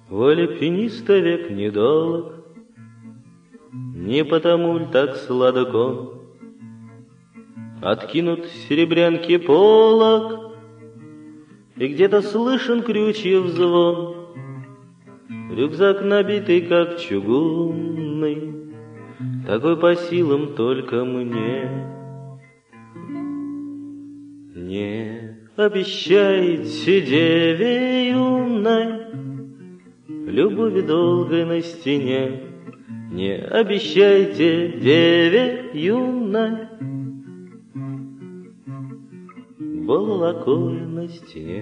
В альпиниста век недолг, не потому ль так сладок он. Откинут серебрянки полог, и где-то слышен крючьев звон. Рюкзак набитый, как чугунный, такой по силам только мне. Не обещайте деве юной любови долгой на стене. Не обещайте деве юной балалакой на стене.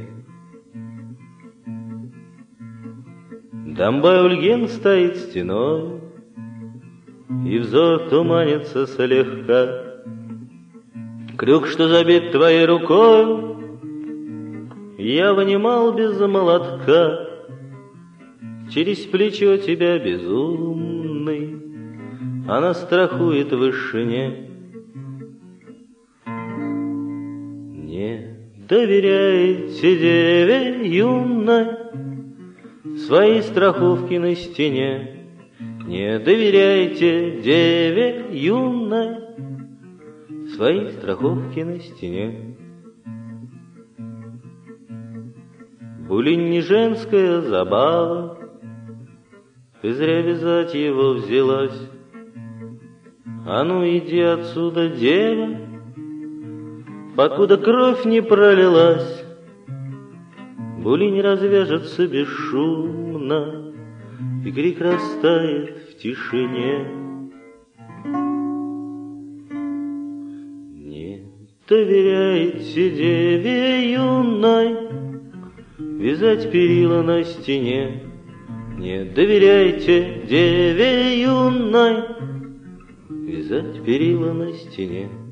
Дамбай-Ульген стоит стеной, и взор туманится слегка. Крюк, что забит твоей рукой, я вынимал без молотка. Через плечо тебя безумный, она страхует в вышине. Не доверяйте деве юной своей страховки на стене. Не доверяйте деве юной своей страховки на стене. Булинь не женская забава, ты зря вязать его взялась. А ну иди отсюда, дева, покуда кровь не пролилась. Булинь развяжется бесшумно, и крик растает в тишине. Не доверяйте деве юной вязать перила на стене. Не доверяйте деве юной вязать перила на стене.